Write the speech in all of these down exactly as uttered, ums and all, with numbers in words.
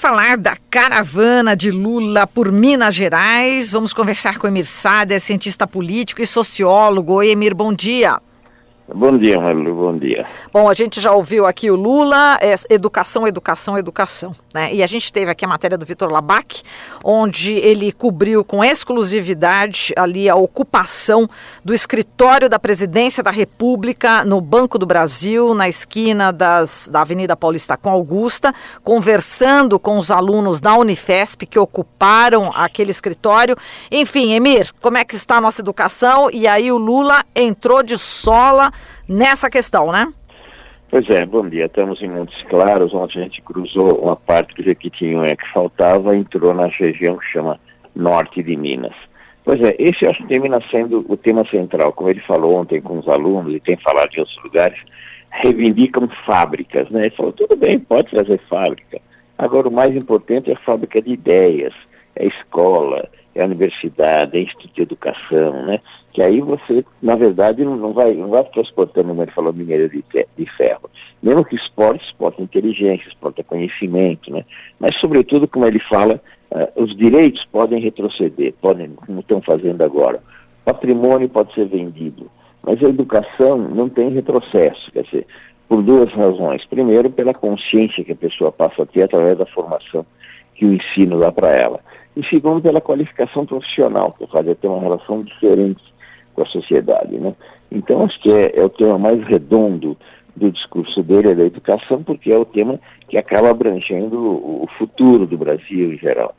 falar da caravana de Lula por Minas Gerais. Vamos conversar com Emir Sader, cientista político e sociólogo. Oi, Emir, bom dia. Bom dia, Malu, bom dia. Bom, a gente já ouviu aqui o Lula, é, educação, educação, educação, né? E a gente teve aqui a matéria do Vitor Labac, onde ele cobriu com exclusividade ali a ocupação do escritório da Presidência da República no Banco do Brasil, na esquina das, da Avenida Paulista com Augusta, conversando com os alunos da Unifesp que ocuparam aquele escritório. Enfim, Emir, como é que está a nossa educação? E aí o Lula entrou de sola nessa questão, né? Pois é, bom dia. Estamos em Montes Claros, onde a gente cruzou uma parte que Jequitinhonha que faltava, entrou na região que chama Norte de Minas. Pois é, esse eu acho que termina sendo o tema central. Como ele falou ontem com os alunos e tem falado em outros lugares, reivindicam fábricas, né? Ele falou, tudo bem, pode trazer fábrica. Agora o mais importante é a fábrica de ideias, é a escola, é a universidade, é instituto de educação, né? Que aí você, na verdade, não vai, não vai transportando, como ele falou, minério de, de ferro. Mesmo que exporte, exporta inteligência, exporta conhecimento, né? Mas, sobretudo, como ele fala, uh, os direitos podem retroceder, podem, como estão fazendo agora. O patrimônio pode ser vendido, mas a educação não tem retrocesso, quer dizer, por duas razões. Primeiro, pela consciência que a pessoa passa a ter através da formação que o ensino dá para ela. E segundo, pela qualificação profissional, que faz ter uma relação diferente com a sociedade, né? Então, acho que é, é o tema mais redondo do discurso dele, é da educação, porque é o tema que acaba abrangendo o, o futuro do Brasil em geral.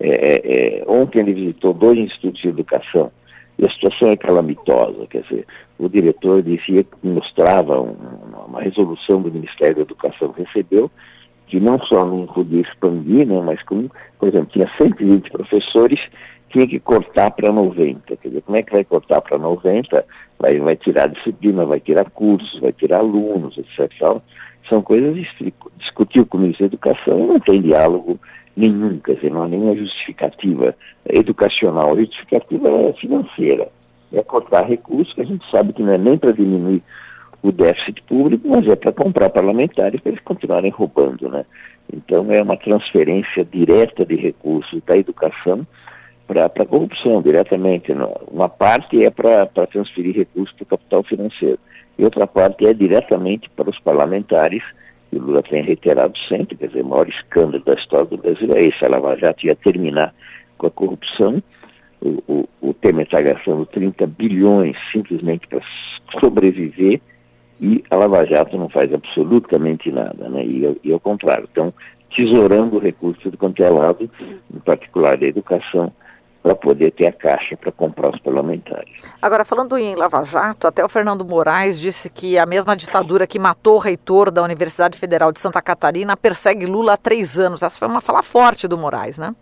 É, é, ontem ele visitou dois institutos de educação, e a situação é calamitosa, quer dizer, o diretor dizia que mostrava um, uma resolução do Ministério da Educação que recebeu, que não só não podia expandir, né, mas como, por exemplo, tinha cento e vinte professores, tinha que cortar para noventa. Quer dizer, como é que vai cortar para noventa? Vai, vai tirar disciplina, vai tirar cursos, vai tirar alunos, etcétera. São coisas que discutiu com o ministro da Educação e não tem diálogo nenhum, quer dizer, não há nenhuma justificativa educacional. A justificativa é financeira, é cortar recursos, que a gente sabe que não é nem para diminuir o déficit público, mas é para comprar parlamentares para eles continuarem roubando, né? Então é uma transferência direta de recursos da educação para a corrupção, diretamente. Uma parte é para transferir recursos para o capital financeiro, e outra parte é diretamente para os parlamentares, que o Lula tem reiterado sempre, quer dizer, o maior escândalo da história do Brasil é esse, a Lava Jato ia terminar com a corrupção. O, o, o Temer está gastando trinta bilhões simplesmente para sobreviver, e a Lava Jato não faz absolutamente nada, né? E, e ao contrário, estão tesourando recursos de quanto é lado, em particular da educação, para poder ter a caixa para comprar os parlamentares. Agora, falando em Lava Jato, até o Fernando Moraes disse que a mesma ditadura que matou o reitor da Universidade Federal de Santa Catarina persegue Lula há três anos. Essa foi uma fala forte do Moraes, né?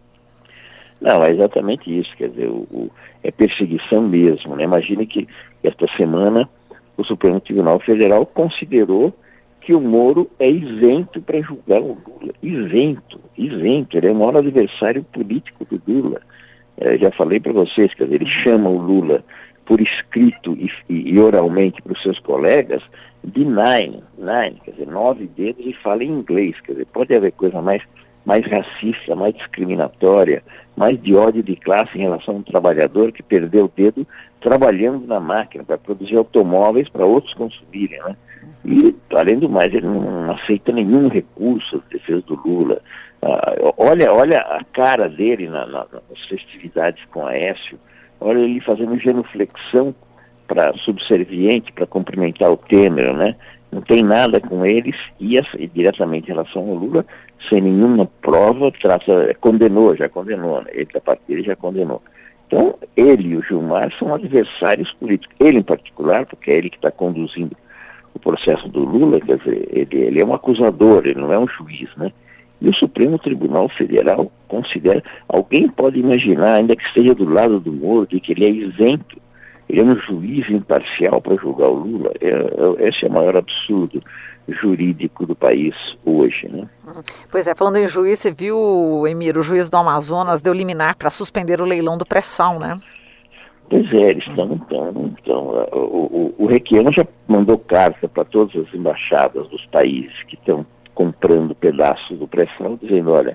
Não, é exatamente isso, quer dizer, o, o, é perseguição mesmo, né? Imagine que esta semana o Supremo Tribunal Federal considerou que o Moro é isento para julgar o Lula. Isento, isento. Ele é o maior adversário político do Lula. É, já falei para vocês, quer dizer, ele chama o Lula por escrito e, e, e oralmente para os seus colegas de nine, nine, quer dizer, nove dedos, e fala em inglês. Quer dizer, pode haver coisa mais, mais racista, mais discriminatória, mais de ódio de classe em relação a um trabalhador que perdeu o dedo trabalhando na máquina para produzir automóveis para outros consumirem, né? E, além do mais, ele não aceita nenhum recurso de defesa do Lula. Ah, olha, olha a cara dele na, na, nas festividades com Aécio, olha ele fazendo genuflexão para subserviente, para cumprimentar o Temer, né? Não tem nada com eles, e, e diretamente em relação ao Lula, sem nenhuma prova, trata, condenou, já condenou, né? Ele da parte dele já condenou. Então, ele e o Gilmar são adversários políticos. Ele em particular, porque é ele que está conduzindo o processo do Lula, quer dizer, ele, ele é um acusador, ele não é um juiz, né? E o Supremo Tribunal Federal considera, alguém pode imaginar, ainda que esteja do lado do Moro, de que ele é isento, ele é um juiz imparcial para julgar o Lula. É, é, esse é o maior absurdo jurídico do país hoje, né? Pois é, falando em juiz, você viu, Emir, o juiz do Amazonas deu liminar para suspender o leilão do pré-sal, né? Pois é, eles estão, então, então o, o, o Requião já mandou carta para todas as embaixadas dos países que estão comprando pedaços do pré-sal, dizendo, olha,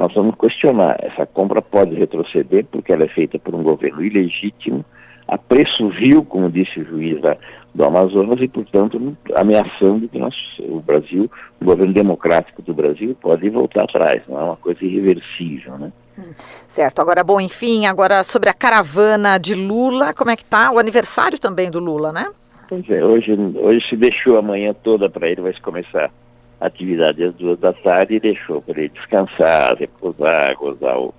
nós vamos questionar. Essa compra pode retroceder porque ela é feita por um governo ilegítimo, a preço vil, como disse o juiz da, do Amazonas, e, portanto, ameaçando que nós, o Brasil, o governo democrático do Brasil, pode voltar atrás. Não é uma coisa irreversível, né? Hum, certo. Agora, bom, enfim, agora sobre a caravana de Lula, como é que tá? O aniversário também do Lula, né? Pois é, hoje, hoje se deixou a manhã toda para ele, vai começar a atividade às duas da tarde, e deixou para ele descansar, repousar, gozar o,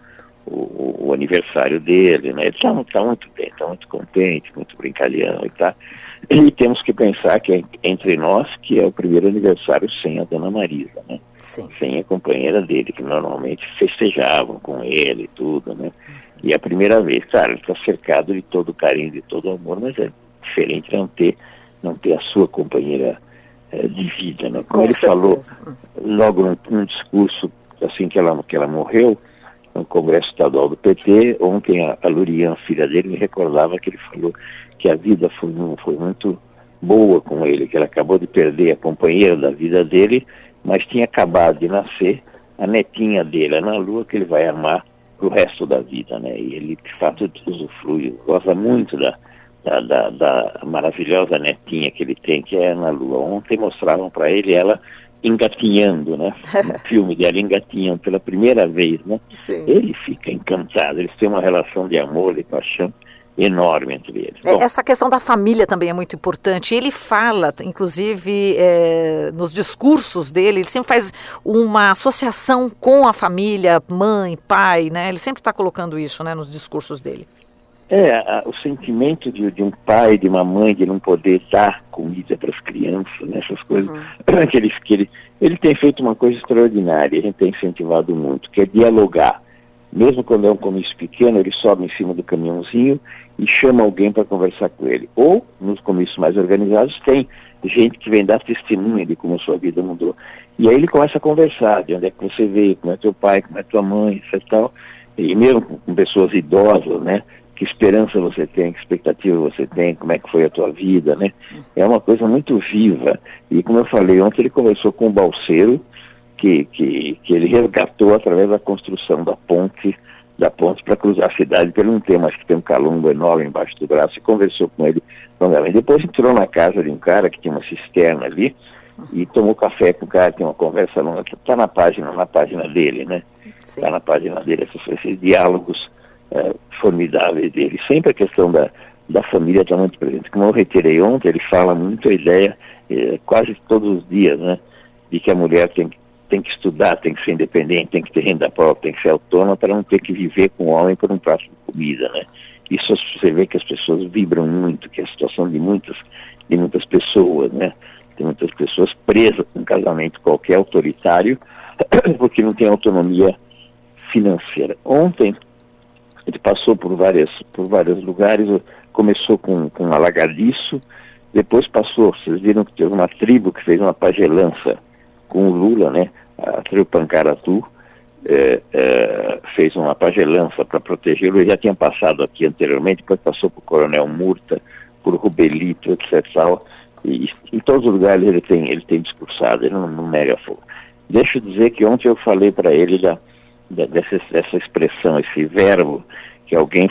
o, o aniversário dele, né? Ele está tá muito bem, está muito contente, muito brincalhão e tá. E temos que pensar que é entre nós que é o primeiro aniversário sem a dona Marisa, né? Sim. Sem a companheira dele, que normalmente festejavam com ele e tudo, né? E é a primeira vez, claro, ele está cercado de todo o carinho, de todo o amor, mas é diferente não ter, não ter a sua companheira é, de vida, né? Como Com ele certeza. falou logo num, num discurso, assim que ela, que ela morreu, no Congresso Estadual do P T, ontem a, a Lurian, filha dele, me recordava que ele falou que a vida foi, foi muito boa com ele, que ele acabou de perder a companheira da vida dele, mas tinha acabado de nascer a netinha dele, a Ana Lua, que ele vai amar pro resto da vida, né? E ele, de fato, usufrui, gosta muito da, da, da, da maravilhosa netinha que ele tem, que é a Ana Lua. Ontem mostravam para ele ela engatinhando, né? Um filme dela engatinhando pela primeira vez, né? Sim. Ele fica encantado, eles têm uma relação de amor e paixão enorme entre eles. Bom, essa questão da família também é muito importante. Ele fala, inclusive, é, nos discursos dele, ele sempre faz uma associação com a família, mãe, pai, né? Ele sempre está colocando isso, né, nos discursos dele. É, a, o sentimento de, de um pai, de uma mãe, de não poder dar comida para as crianças, né, essas coisas, uhum. que, ele, que ele, ele tem feito uma coisa extraordinária, a gente tem incentivado muito, que é dialogar. Mesmo quando é um comício pequeno, ele sobe em cima do caminhãozinho e chama alguém para conversar com ele. Ou, nos comícios mais organizados, tem gente que vem dar testemunha de como a sua vida mudou. E aí ele começa a conversar, de onde é que você veio, como é teu pai, como é tua mãe, etc. Tal. E mesmo com pessoas idosas, né? Que esperança você tem, que expectativa você tem, como é que foi a tua vida, né? É uma coisa muito viva. E como eu falei ontem, ele conversou com o balseiro, Que, que, que ele resgatou através da construção da ponte, da ponte para cruzar a cidade, porque ele não tem, mas que tem um calombo enorme embaixo do braço, e conversou com ele. E depois entrou na casa de um cara que tinha uma cisterna ali, e tomou café com o cara, tem uma conversa longa, está na página, na página dele, né? Está na página dele, esses, esses diálogos é, formidáveis dele. Sempre a questão da, da família está muito presente. Como eu reiterei ontem, ele fala muito a ideia, é, quase todos os dias, né? De que a mulher tem que tem que estudar, tem que ser independente, tem que ter renda própria, tem que ser autônoma para não ter que viver com o homem por um prato de comida, né? Isso você vê que as pessoas vibram muito, que é a situação de muitas, de muitas pessoas, né? Tem muitas pessoas presas com um casamento qualquer autoritário, porque não tem autonomia financeira. Ontem, ele passou por, várias, por vários lugares, começou com, com alagadiço, depois passou, vocês viram que teve uma tribo que fez uma pagelança com o Lula, né? A tribo Pancaratu é, é, fez uma pagelança para protegê-lo. Ele já tinha passado aqui anteriormente, depois passou por Coronel Murta, por Rubelito, etcétera. E em todos os lugares ele tem, ele tem discursado, ele não, não nega fogo. Deixa eu dizer que ontem eu falei para ele da, da, dessa, dessa expressão, esse verbo que alguém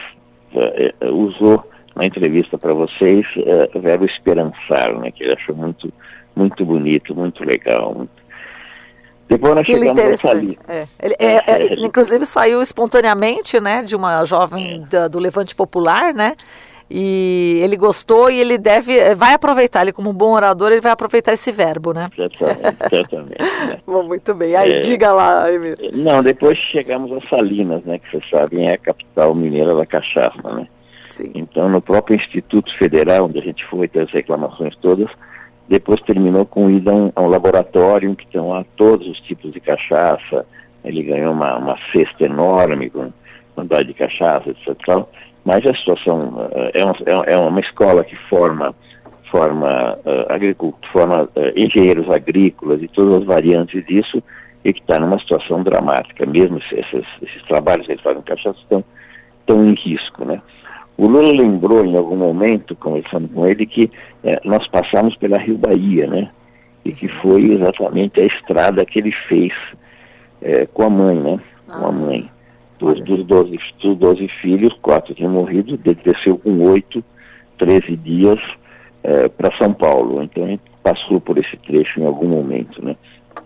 uh, uh, usou na entrevista para vocês, uh, o verbo esperançar, né? Que ele achou muito, muito bonito, muito legal, muito. Depois nós chegamos a Salina. É. Ele, é, é, é, inclusive saiu espontaneamente, né, de uma jovem é. da, do Levante Popular, né, e ele gostou e ele deve, vai aproveitar, ele como um bom orador, ele vai aproveitar esse verbo, né? Certamente, certamente. Né? Bom, muito bem, aí é, diga lá, Emir. Não, depois chegamos a Salinas, né, que vocês sabem é a capital mineira da cachaça, né? Sim. Então no próprio Instituto Federal, onde a gente foi ter as reclamações todas, depois terminou com ida a um, a um laboratório que tem lá todos os tipos de cachaça. Ele ganhou uma, uma cesta enorme com quantidade de cachaça, etcétera. Mas a situação uh, é, um, é uma escola que forma, forma, uh, agricultura, forma uh, engenheiros agrícolas e todas as variantes disso, e que está numa situação dramática. Mesmo esses, esses trabalhos que eles fazem cachaça estão, estão em risco, né? O Lula lembrou em algum momento, conversando com ele, que eh, nós passamos pela Rio Bahia, né? E que foi exatamente a estrada que ele fez eh, com a mãe, né? com a mãe. Dos, dos, doze, dos doze filhos, quatro tinham morrido, ele desceu com oito, treze dias é, para São Paulo. Então a gente passou por esse trecho em algum momento, né?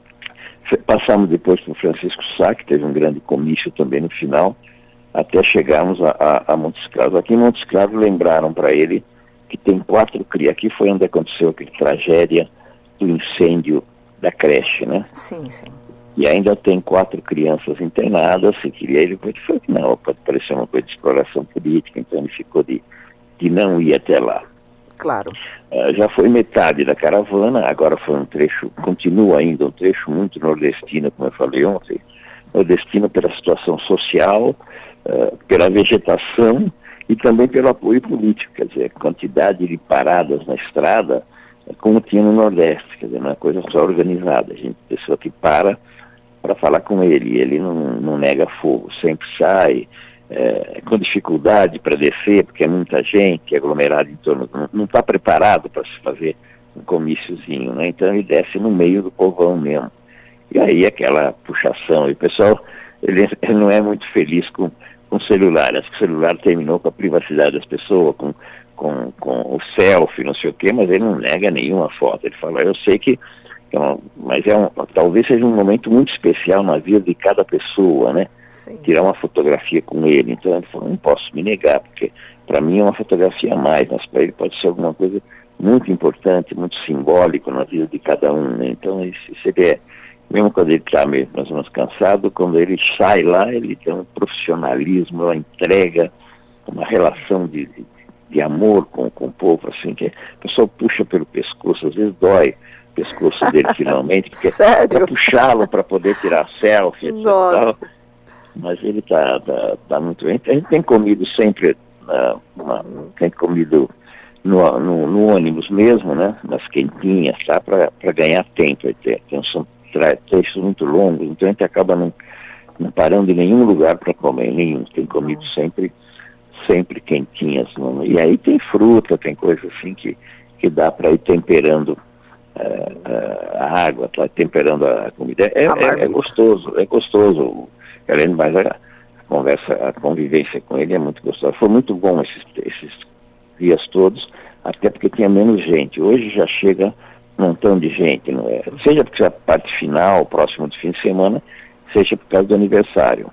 Passamos depois para o Francisco Sá, que teve um grande comício também no final, até chegarmos a, a, a Montes Claros. Aqui em Montes Claros lembraram para ele que tem quatro crianças. Aqui foi onde aconteceu aquela tragédia do incêndio da creche, né? Sim, sim. E ainda tem quatro crianças internadas, se queria, ele falou que não, pode parecer uma coisa de exploração política, então ele ficou de, de não ir até lá. Claro. Uh, já foi metade da caravana, agora foi um trecho, continua ainda um trecho muito nordestino, como eu falei ontem, nordestino pela situação social, uh, pela vegetação e também pelo apoio político, quer dizer, a quantidade de paradas na estrada, como tinha no Nordeste, quer dizer, não é coisa só organizada, a gente, pessoa que para para falar com ele, ele não, não nega fogo, sempre sai, é, com dificuldade para descer, porque é muita gente, é aglomerado em torno, não está preparado para se fazer um comíciozinho, né? Então ele desce no meio do povão mesmo. E aí aquela puxação, e o pessoal, ele, ele não é muito feliz com, com o celular, acho que o celular terminou com a privacidade das pessoas, com, com, com o selfie, não sei o quê, mas ele não nega nenhuma foto, ele fala, eu sei que mas é um, talvez seja um momento muito especial na vida de cada pessoa, né? Sim. Tirar uma fotografia com ele. Então ele falou, não posso me negar, porque para mim é uma fotografia a mais, mas para ele pode ser alguma coisa muito importante, muito simbólico na vida de cada um, né? Então isso seria, mesmo quando ele está mais ou menos cansado, quando ele sai lá, ele tem um profissionalismo, uma entrega, uma relação de, de, de amor com, com o povo, assim, que a pessoa puxa pelo pescoço, às vezes dói pescoço dele finalmente, porque para puxá-lo para poder tirar selfie, etcétera. Mas ele está tá, tá muito bem. A gente tem comido sempre, uh, uma, tem comido no, no, no ônibus mesmo, né? Nas quentinhas, tá? Para ganhar tempo. Tem, tem são trechos muito longos, então a gente acaba não, não parando em nenhum lugar para comer, nenhum. Tem comido sempre, sempre quentinhas. Não? E aí tem fruta, tem coisa assim que, que dá para ir temperando. Uh, uh, a água, tá temperando a comida, é, é, é gostoso, é gostoso, além de mais a conversa, a convivência com ele é muito gostosa. Foi muito bom esses, esses dias todos, até porque tinha menos gente. Hoje já chega um montão de gente, não é? Seja porque é a parte final, próximo do fim de semana, seja por causa do aniversário.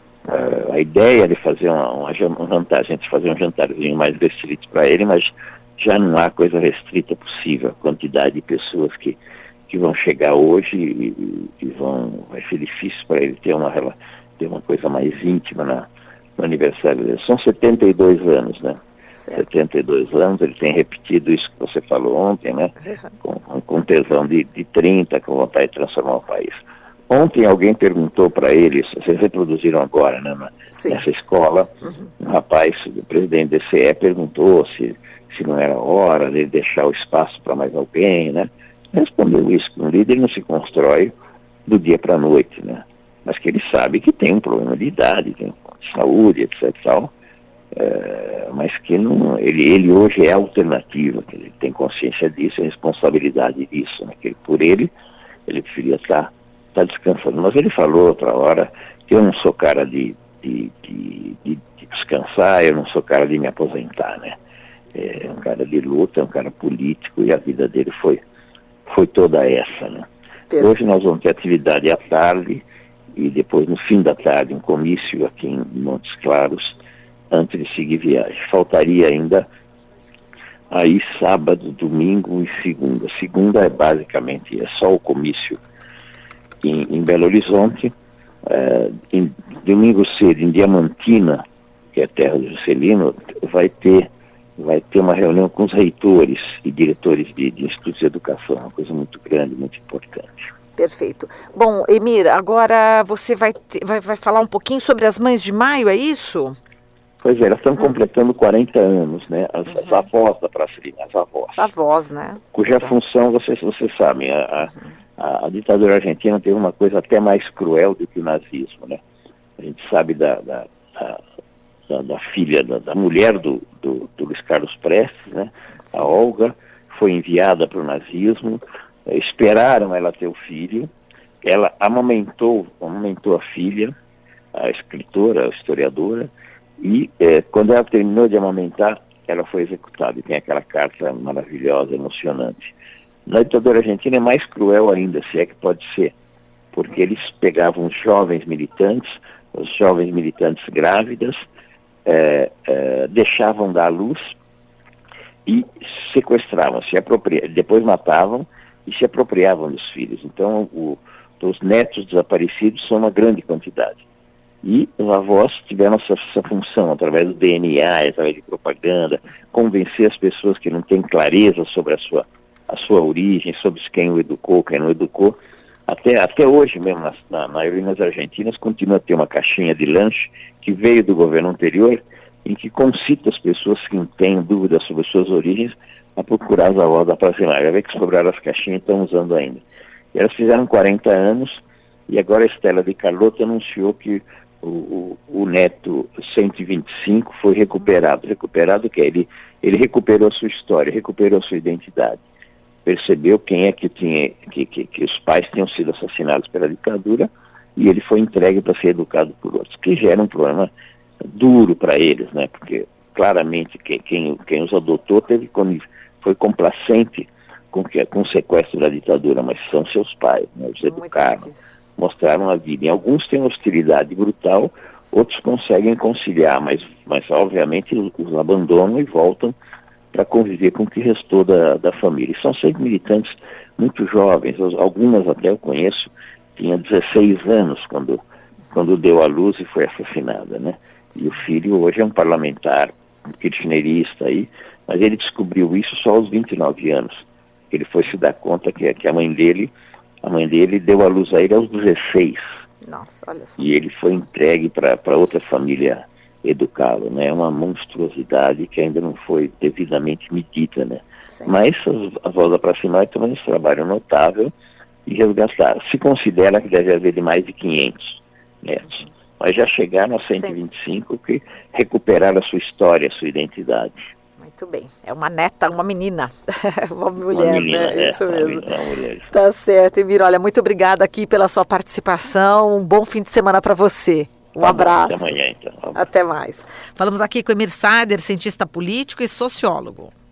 Uh, a ideia de fazer uma, uma, um jantar, a gente fazer um jantarzinho mais restrito para ele, mas já não há coisa restrita possível, a quantidade de pessoas que, que vão chegar hoje e, e vão, vai ser difícil para ele ter uma, ter uma coisa mais íntima na, no aniversário dele. São setenta e dois anos, né? Certo. setenta e dois anos, ele tem repetido isso que você falou ontem, né? Com, com tesão de, de trinta, com vontade de transformar o país. Ontem alguém perguntou para ele, vocês reproduziram agora, né? Na, nessa escola, uhum. Um rapaz, o presidente do D C E, perguntou se se não era hora de deixar o espaço para mais alguém, né? Respondeu isso, que um líder não se constrói do dia para a noite, né? Mas que ele sabe que tem um problema de idade, tem de saúde, etcétera tal, é, mas que não, ele, ele hoje é alternativa, que ele tem consciência disso, a responsabilidade disso, né? Que ele, por ele, ele preferia estar tá, tá descansando. Mas ele falou outra hora que eu não sou cara de, de, de, de, de descansar, eu não sou cara de me aposentar, né? É um cara de luta, é um cara político e a vida dele foi, foi toda essa, né? Perfeito. Hoje nós vamos ter atividade à tarde e depois no fim da tarde um comício aqui em Montes Claros antes de seguir viagem. Faltaria ainda aí sábado, domingo e segunda. Segunda é basicamente é só o comício em, em Belo Horizonte. É, em, domingo cedo em Diamantina, que é a terra do Juscelino, vai ter vai ter uma reunião com os reitores e diretores de, de institutos de educação, uma coisa muito grande, muito importante. Perfeito. Bom, Emir, agora você vai, te, vai, vai falar um pouquinho sobre as Mães de Maio, é isso? Pois é, elas estão hum. completando quarenta anos, né? As, uhum. as avós da Praça Lima, as avós. Avós, né? Cuja Exato. função, vocês, vocês sabem, a, a, uhum. a, a ditadura argentina teve uma coisa até mais cruel do que o nazismo, né? A gente sabe da... da, da Da, da filha, da, da mulher do, do, do Luiz Carlos Prestes, né? A Olga, foi enviada para o nazismo, eh, esperaram ela ter o filho, ela amamentou, amamentou a filha, a escritora, a historiadora, e é, quando ela terminou de amamentar, ela foi executada, e tem aquela carta maravilhosa, emocionante. Na ditadura argentina é mais cruel ainda, se é que pode ser, porque eles pegavam os jovens militantes, os jovens militantes grávidas, é, é, deixavam dar à luz e sequestravam, se apropriavam, depois matavam e se apropriavam dos filhos. Então, o, os netos desaparecidos são uma grande quantidade. E os avós tiveram essa, essa função, através do D N A, através de propaganda, convencer as pessoas que não têm clareza sobre a sua, a sua origem, sobre quem o educou, quem não educou. Até, até hoje mesmo, nas, na maioria das Argentinas, continua a ter uma caixinha de lanche que veio do governo anterior, em que concita as pessoas que não têm dúvidas sobre suas origens a procurar os avós da Praça Vai ver que sobraram as caixinhas e estão usando ainda. E elas fizeram quarenta anos, e agora a Estela de Carlotto anunciou que o, o, o neto cento e vinte e cinco foi recuperado. Recuperado o quê? Ele, ele recuperou a sua história, recuperou a sua identidade. Percebeu quem é que tinha, que, que, que os pais tinham sido assassinados pela ditadura, e ele foi entregue para ser educado por outros, que gera um problema duro para eles, né? Porque claramente quem, quem, quem os adotou teve, foi complacente com, que, com o sequestro da ditadura, mas são seus pais, né? Os educaram, mostraram a vida. Em alguns têm hostilidade brutal, outros conseguem conciliar, mas, mas obviamente os, os abandonam e voltam para conviver com o que restou da, da família. E são sempre militantes muito jovens, algumas até eu conheço, tinha dezesseis anos quando, quando deu à luz e foi assassinada, né? E o filho hoje é um parlamentar, um kirchnerista aí, mas ele descobriu isso só aos vinte e nove anos. Ele foi se dar conta que, que a mãe dele, a mãe dele deu à luz a ele aos dezesseis. Nossa, olha só. E ele foi entregue para outra família educá-lo, né? É uma monstruosidade que ainda não foi devidamente medida, né? Sim. Mas as avós da Praça Vai também um trabalho notável e resgataram. Se considera que deve haver de mais de quinhentos netos. Uhum. Mas já chegaram a cento e vinte e cinco que recuperaram a sua história, a sua identidade. Muito bem. É uma neta, uma menina. uma mulher, uma menina, né? É, isso mesmo. Uma mulher. Tá certo, Emir. Olha, muito obrigada aqui pela sua participação. Um bom fim de semana para você. Um tá abraço. Bom, até amanhã, então. Até mais. Falamos aqui com Emir Sader, cientista político e sociólogo.